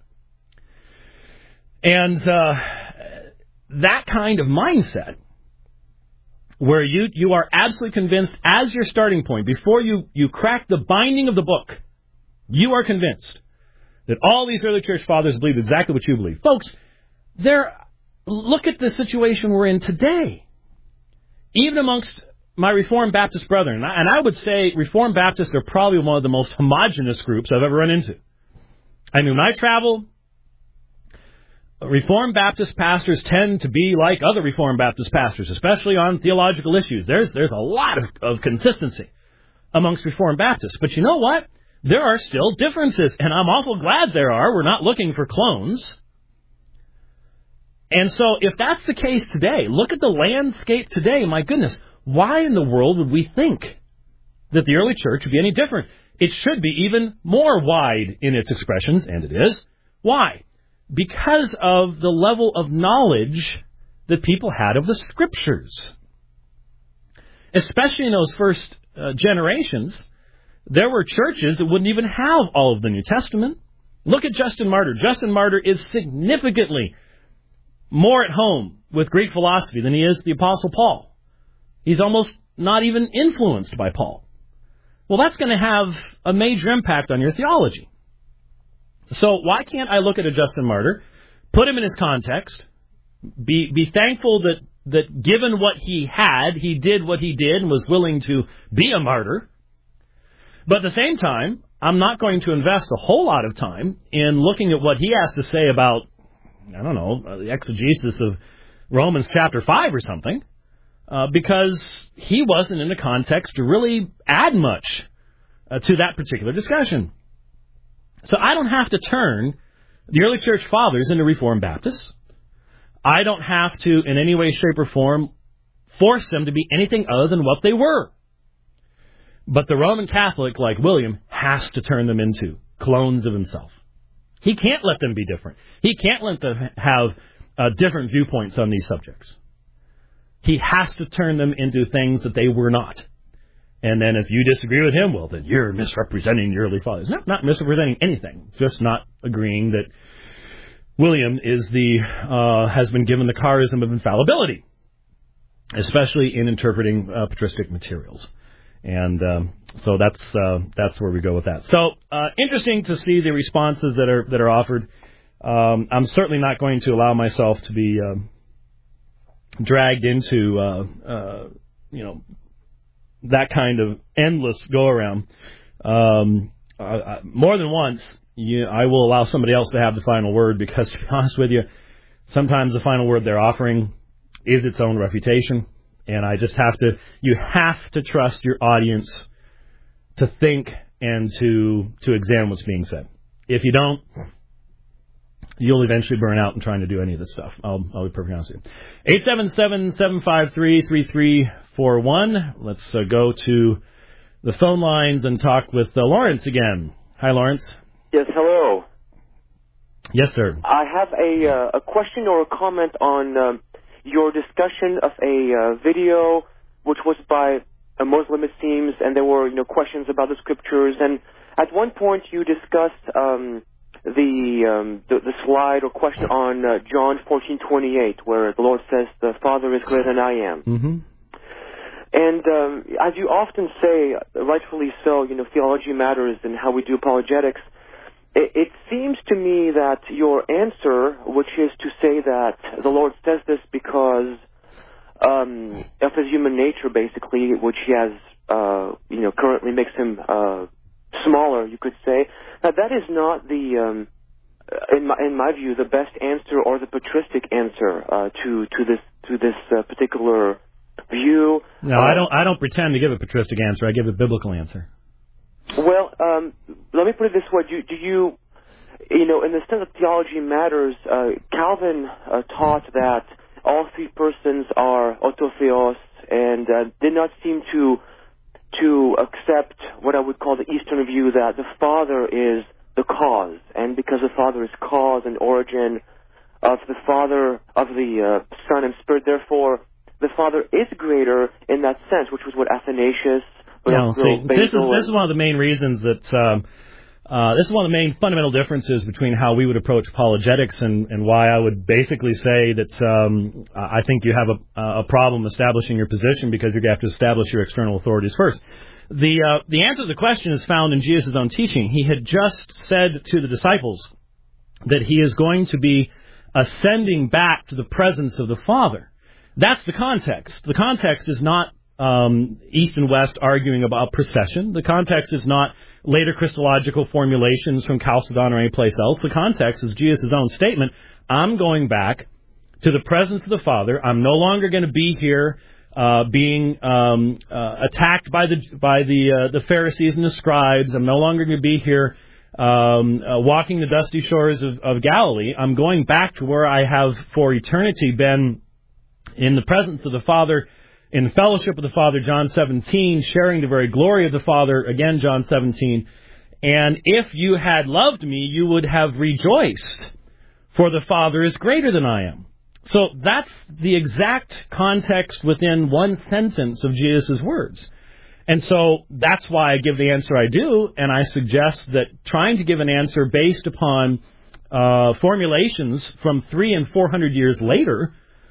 And that kind of mindset, where you are absolutely convinced as your starting point, before you crack the binding of the book, you are convinced that all these early church fathers believed exactly what you believe. Folks, look at the situation we're in today. Even amongst my Reformed Baptist brethren, and I would say Reformed Baptists are probably one of the most homogenous groups I've ever run into. I mean, when I travel, Reformed Baptist pastors tend to be like other Reformed Baptist pastors, especially on theological issues. There's a lot of consistency amongst Reformed Baptists. But you know what? There are still differences, and I'm awful glad there are. We're not looking for clones. And so if that's the case today, look at the landscape today. My goodness, why in the world would we think that the early church would be any different? It should be even more wide in its expressions, and it is. Why? Because of the level of knowledge that people had of the Scriptures. Especially in those first generations, there were churches that wouldn't even have all of the New Testament. Look at Justin Martyr. Justin Martyr is significantly more at home with Greek philosophy than he is the Apostle Paul. He's almost not even influenced by Paul. Well, that's going to have a major impact on your theology. So why can't I look at a Justin Martyr, put him in his context, be thankful that given what he had, he did what he did and was willing to be a martyr. But at the same time, I'm not going to invest a whole lot of time in looking at what he has to say about, I don't know, the exegesis of Romans chapter 5 or something, because he wasn't in the context to really add much to that particular discussion. So I don't have to turn the early church fathers into Reformed Baptists. I don't have to, in any way, shape, or form, force them to be anything other than what they were. But the Roman Catholic, like William, has to turn them into clones of himself. He can't let them be different. He can't let them have different viewpoints on these subjects. He has to turn them into things that they were not. And then if you disagree with him, well, then you're misrepresenting the early fathers. No, not misrepresenting anything, just not agreeing that William is has been given the charism of infallibility, especially in interpreting patristic materials. And so that's where we go with that. So interesting to see the responses that are offered. I'm certainly not going to allow myself to be dragged into that kind of endless go around. More than once, I will allow somebody else to have the final word, because to be honest with you, sometimes the final word they're offering is its own refutation. And I just you have to trust your audience to think and to examine what's being said. If you don't, you'll eventually burn out in trying to do any of this stuff. I'll be perfectly honest with you. 877-753-3341. Let's go to the phone lines and talk with Lawrence again. Hi, Lawrence. Yes, hello. Yes, sir. I have a question or a comment on your discussion of a video which was by a Muslim, it seems, and there were questions about the Scriptures. And at one point you discussed the slide or question on John 14:28, where the Lord says, "The Father is greater than I am." Mm-hmm. And as you often say, rightfully so, theology matters and how we do apologetics. It seems to me that your answer, which is to say that the Lord says this because of his human nature, basically, which he has, currently makes him smaller, you could say. Now, that is not the, in my view, the best answer or the patristic answer to this particular view. No, I don't pretend to give a patristic answer. I give a biblical answer. Well, let me put it this way. Do you, in the sense that theology matters, Calvin taught that all three persons are autotheos, and did not seem to accept what I would call the Eastern view that the Father is the cause, and because the Father is cause and origin of the Father, of the Son and Spirit, therefore the Father is greater in that sense, which was what Athanasius. This is one of the main reasons that this is one of the main fundamental differences between how we would approach apologetics and why I would basically say that I think you have a problem establishing your position, because you're going to have to establish your external authorities first. The answer to the question is found in Jesus' own teaching. He had just said to the disciples that he is going to be ascending back to the presence of the Father. That's the context. The context is not East and West arguing about procession. The context is not later Christological formulations from Chalcedon or anyplace else. The context is Jesus' own statement. I'm going back to the presence of the Father. I'm no longer going to be here being attacked by the Pharisees and the scribes. I'm no longer going to be here walking the dusty shores of Galilee. I'm going back to where I have for eternity been in the presence of the Father, in fellowship with the Father, John 17, sharing the very glory of the Father, again, John 17. And if you had loved me, you would have rejoiced, for the Father is greater than I am. So that's the exact context within one sentence of Jesus' words. And so that's why I give the answer I do, and I suggest that trying to give an answer based upon formulations from 300 and 400 years later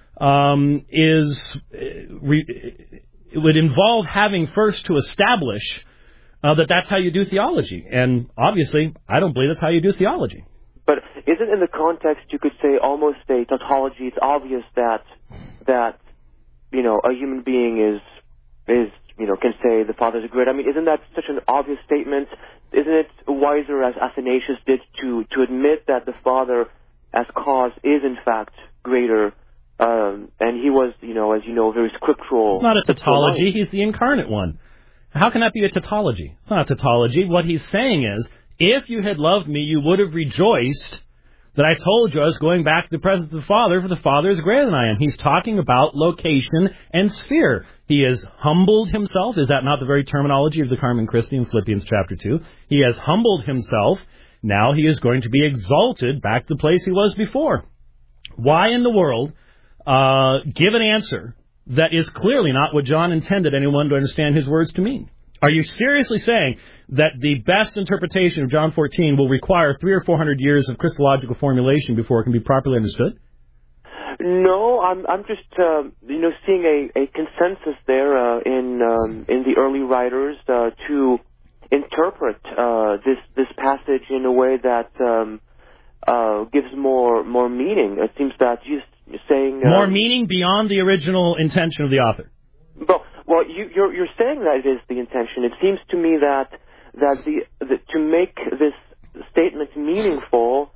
it would involve having first to establish that's how you do theology. And obviously, I don't believe that's how you do theology. But isn't in the context, you could say, almost a tautology? It's obvious that you know, a human being is you know, can say the Father is great. I mean, isn't that such an obvious statement? Isn't it wiser, as Athanasius did, to admit that the Father as cause is in fact greater? And he was, you know, as you know, very scriptural. It's not a tautology. He's the incarnate one. How can that be a tautology? It's not a tautology. What he's saying is, if you had loved me, you would have rejoiced that I told you I was going back to the presence of the Father, for the Father is greater than I am. He's talking about location and sphere. He has humbled himself. Is that not the very terminology of the Carmen Christi in Philippians chapter 2? He has humbled himself. Now he is going to be exalted back to the place he was before. Why in the world give an answer that is clearly not what John intended anyone to understand his words to mean? Are you seriously saying that the best interpretation of John 14 will require 300 or 400 years of Christological formulation before it can be properly understood? No, I'm just you know, seeing a consensus there in the early writers to interpret this passage in a way that gives more meaning. It seems that you're saying more meaning beyond the original intention of the author. Well, you're saying that it is the intention. It seems to me that to make this statement meaningful,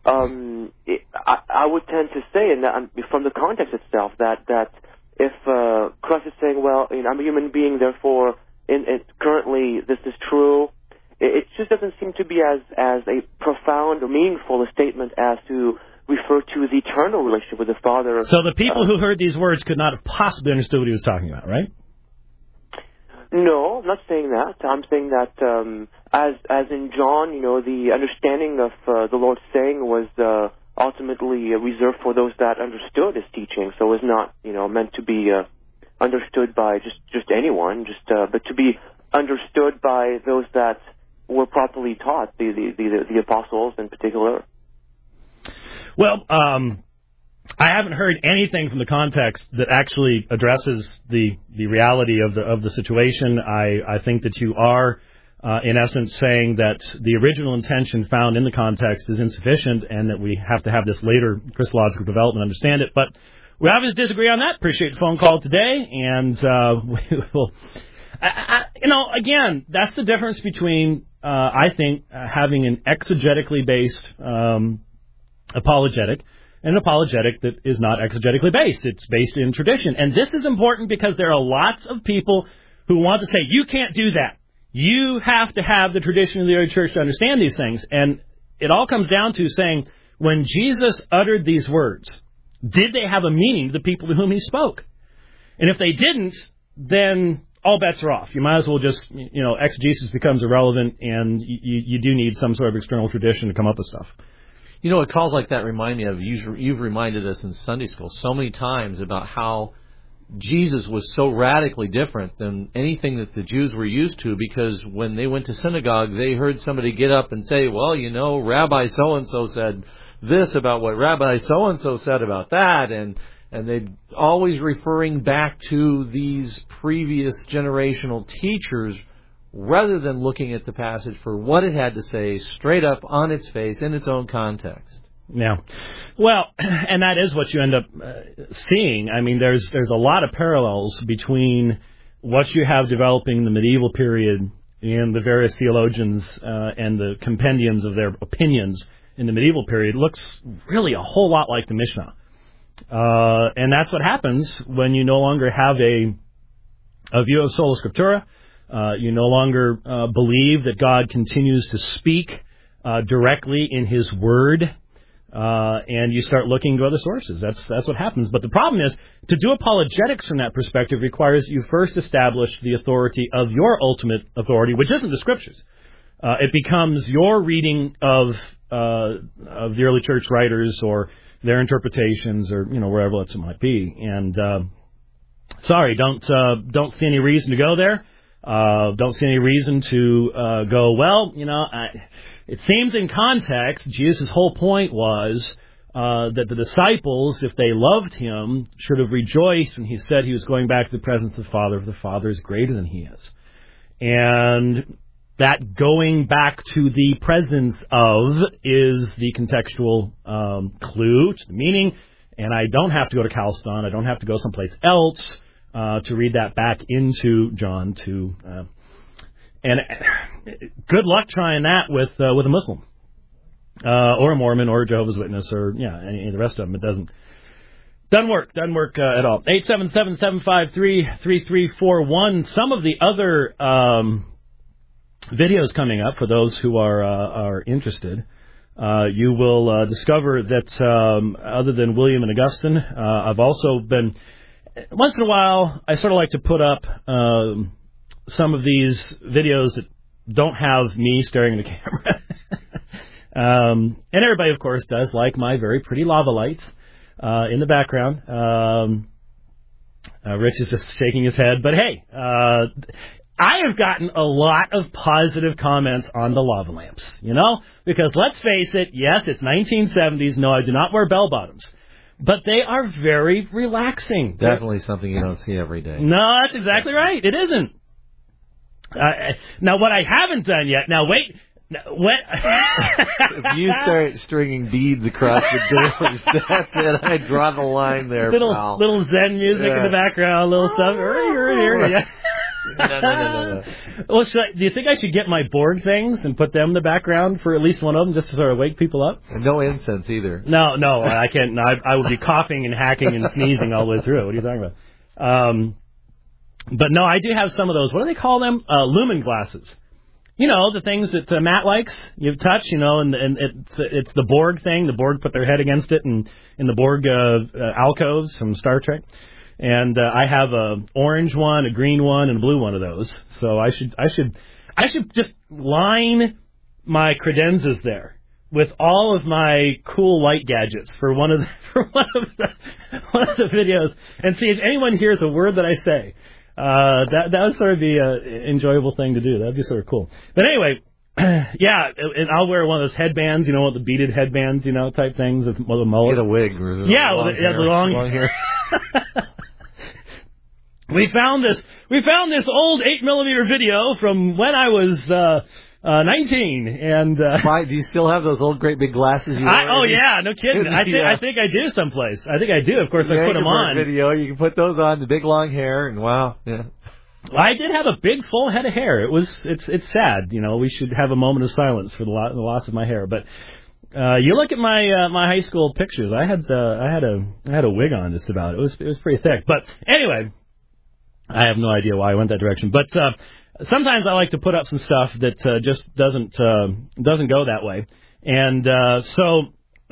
I would tend to say, and from the context itself, that if Christ is saying, well, you know, I'm a human being, therefore, currently this is true, it just doesn't seem to be as a profound or meaningful a statement as to refer to the eternal relationship with the Father. So the people who heard these words could not have possibly understood what he was talking about, right? No, I'm not saying that. I'm saying that as in John, you know, the understanding of the Lord's saying was ultimately reserved for those that understood his teaching. So it was not, you know, meant to be understood by just anyone, but to be understood by those that were properly taught, the apostles in particular. Well, I haven't heard anything from the context that actually addresses the reality of the situation. I think that you are, in essence, saying that the original intention found in the context is insufficient and that we have to have this later Christological development to understand it. But we obviously disagree on that. Appreciate the phone call today. And we will, you know, again, that's the difference between, I think, having an exegetically based apologetic and an apologetic that is not exegetically based. It's based in tradition. And this is important because there are lots of people who want to say, you can't do that. You have to have the tradition of the early church to understand these things. And it all comes down to saying, when Jesus uttered these words, did they have a meaning to the people to whom he spoke? And if they didn't, then all bets are off. You might as well just, you know, exegesis becomes irrelevant, and you do need some sort of external tradition to come up with stuff. You know, calls like that remind me of, you've reminded us in Sunday school so many times about how Jesus was so radically different than anything that the Jews were used to, because when they went to synagogue, they heard somebody get up and say, well, you know, Rabbi so-and-so said this about what Rabbi so-and-so said about that, and they'd always referring back to these previous generational teachers rather than looking at the passage for what it had to say straight up on its face in its own context. Yeah. Well, and that is what you end up seeing. I mean, there's a lot of parallels between what you have developing in the medieval period in the various theologians and the compendiums of their opinions in the medieval period looks really a whole lot like the Mishnah. And that's what happens when you no longer have a view of sola scriptura. You no longer believe that God continues to speak directly in His Word, and you start looking to other sources. That's what happens. But the problem is, to do apologetics from that perspective requires you first establish the authority of your ultimate authority, which isn't the Scriptures. It becomes your reading of the early church writers or their interpretations, or wherever else it might be. And sorry, don't see any reason to go there. Don't see any reason to go, well, it seems in context, Jesus' whole point was that the disciples, if they loved Him, should have rejoiced when He said He was going back to the presence of the Father, for the Father is greater than He is. And that going back to the presence of is the contextual clue to the meaning, and I don't have to go to Calston, I don't have to go someplace else to read that back into John 2. And good luck trying that with a Muslim, or a Mormon, or a Jehovah's Witness, or any of the rest of them. It doesn't work. Doesn't work at all. 877-753-3341. Some of the other videos coming up for those who are interested. You will discover that other than William and Augustine, I've also been, once in a while, I sort of like to put up some of these videos that don't have me staring at the camera. And everybody, of course, does like my very pretty lava lights in the background. Rich is just shaking his head. But hey, I have gotten a lot of positive comments on the lava lamps, because let's face it, yes, it's 1970s. No, I do not wear bell bottoms. But they are very relaxing. Definitely something you don't see every day. No, that's exactly right. It isn't. Now, what I haven't done yet... Now, wait... If you start stringing beads across the doors, that's it. I draw the line there, pal. Little Zen music in the background, little stuff. No. Well, do you think I should get my Borg things and put them in the background for at least one of them, just to sort of wake people up? And no incense either. No, I can't. No, I would be coughing and hacking and sneezing all the way through. What are you talking about? But no, I do have some of those. What do they call them? Lumen glasses. The things that Matt likes, you touch, and it's the Borg thing. The Borg put their head against it, and in the Borg alcoves from Star Trek. And I have a orange one, a green one, and a blue one of those. So I should just line my credenzas there with all of my cool light gadgets for one of the videos, and see if anyone hears a word that I say. That would sort of be an enjoyable thing to do. That would be sort of cool. But anyway, yeah, and I'll wear one of those headbands, the beaded headbands, type things with a mullet. Get a wig. Yeah, the long hair. We found this old 8mm video from when I was 19, and why do you still have those old great big glasses? Oh yeah, no kidding. I think I do someplace. I think I do. Of course, I put them on. Video, you can put those on. The big long hair, and wow, yeah. I did have a big full head of hair. It's sad. We should have a moment of silence for the loss of my hair. But you look at my my high school pictures. I had a wig on just about. It was pretty thick. But anyway, I have no idea why I went that direction. But sometimes I like to put up some stuff that just doesn't go that way. And so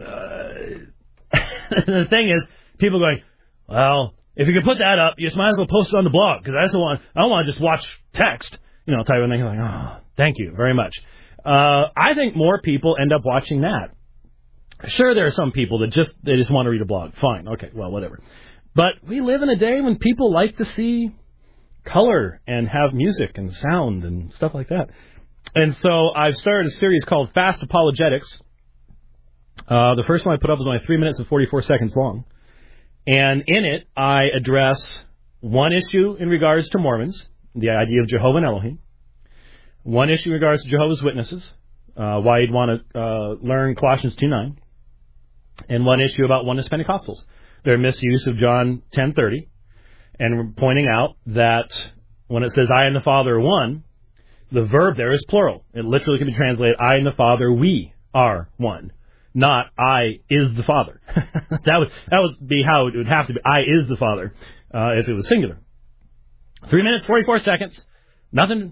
the thing is, people going, well, if you can put that up, you just might as well post it on the blog, because I don't want to just watch text, type of thing. Like, oh, thank you very much. I think more people end up watching that. Sure, there are some people that just want to read a blog. Fine, okay, well, whatever. But we live in a day when people like to see color and have music and sound and stuff like that. And so I've started a series called Fast Apologetics. The first one I put up was only 3 minutes and 44 seconds long. And in it, I address one issue in regards to Mormons, the idea of Jehovah and Elohim. One issue in regards to Jehovah's Witnesses, why you'd want to learn Colossians 2:9. And one issue about Oneness Pentecostals, their misuse of John 10:30. And pointing out that when it says I and the Father are one, the verb there is plural. It literally can be translated, I and the Father, we are one. Not I is the Father. that would be how it would have to be. I is the Father if it was singular. 3 minutes, 44 seconds. Nothing,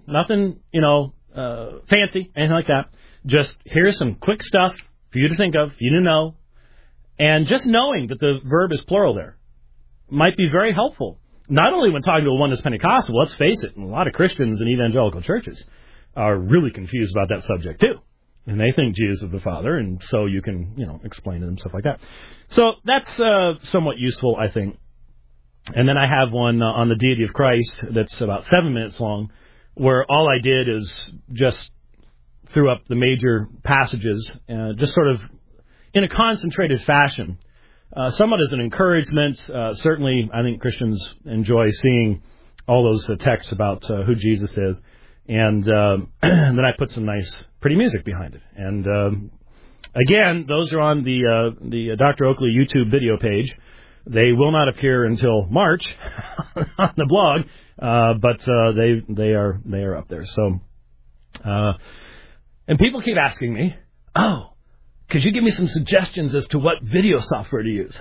fancy, anything like that. Just here's some quick stuff for you to think of, for you to know. And just knowing that the verb is plural there might be very helpful. Not only when talking to a oneness Pentecostal, let's face it, a lot of Christians in evangelical churches are really confused about that subject too. And they think Jesus is the Father, and so you can, explain to them stuff like that. So that's somewhat useful, I think. And then I have one on the deity of Christ that's about 7 minutes long, where all I did is just threw up the major passages, just sort of in a concentrated fashion, somewhat as an encouragement. Certainly, I think Christians enjoy seeing all those texts about who Jesus is. And then I put some nice, pretty music behind it. And again, those are on the Dr. Oakley YouTube video page. They will not appear until March on the blog, but they are up there. So, and people keep asking me, could you give me some suggestions as to what video software to use?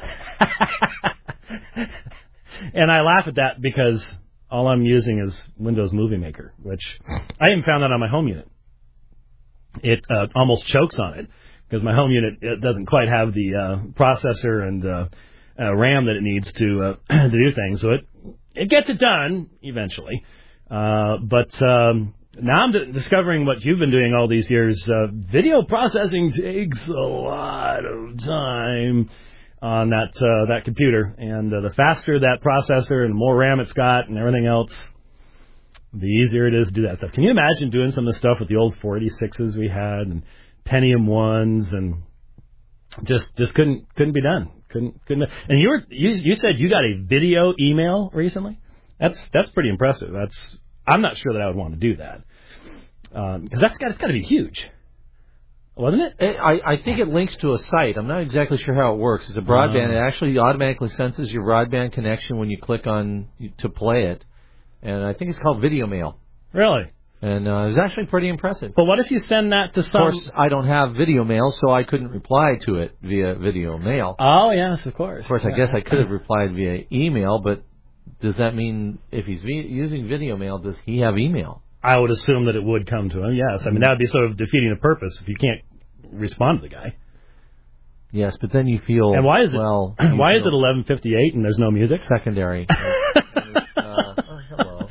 And I laugh at that because all I'm using is Windows Movie Maker, which I even found that on my home unit. It almost chokes on it because my home unit doesn't quite have the processor and RAM that it needs to do things. So it gets it done eventually. But now I'm discovering what you've been doing all these years. Video processing takes a lot of time on that computer, and the faster that processor and the more RAM it's got and everything else, the easier it is to do that stuff. Can you imagine doing some of the stuff with the old 486s we had and Pentium 1s and just couldn't be done. Couldn't. And you said you got a video email recently? That's pretty impressive. I'm not sure that I would want to do that because it's got to be huge, wasn't it? I think it links to a site. I'm not exactly sure how it works. It's a broadband. It actually automatically senses your broadband connection when you click on to play it, and I think it's called Video Mail. Really? And it was actually pretty impressive. But what if you send that to some... Of course, I don't have video mail, so I couldn't reply to it via video mail. Oh, yes, of course. Of course, I guess I could have replied via email, but does that mean if he's using video mail, does he have email? I would assume that it would come to him, yes. I mean, that would be sort of defeating the purpose if you can't respond to the guy. Yes, but then you feel... And why is it 11:58 and there's no music? Secondary. Hello.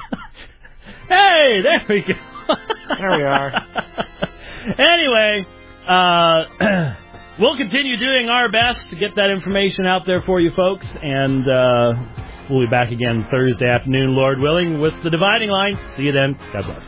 Hey, there we go. There we are. Anyway, we'll continue doing our best to get that information out there for you folks, and we'll be back again Thursday afternoon, Lord willing, with The Dividing Line. See you then. God bless.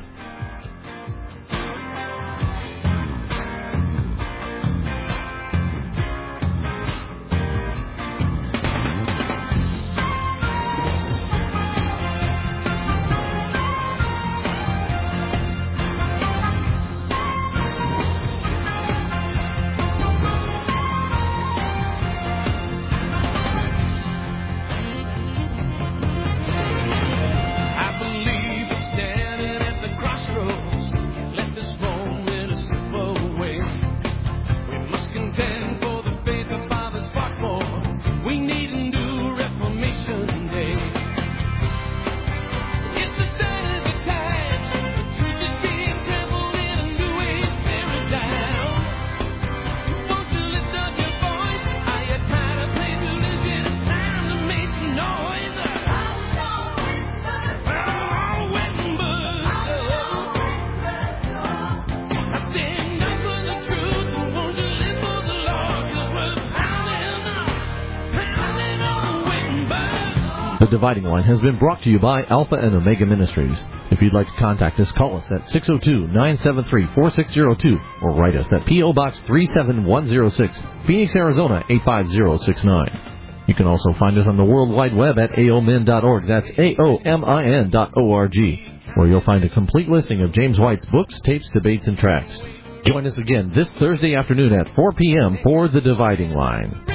The Dividing Line has been brought to you by Alpha and Omega Ministries. If you'd like to contact us, call us at 602-973-4602 or write us at P.O. Box 37106, Phoenix, Arizona 85069. You can also find us on the World Wide Web at aomin.org. That's aomin.org, where you'll find a complete listing of James White's books, tapes, debates, and tracts. Join us again this Thursday afternoon at 4 p.m. for The Dividing Line.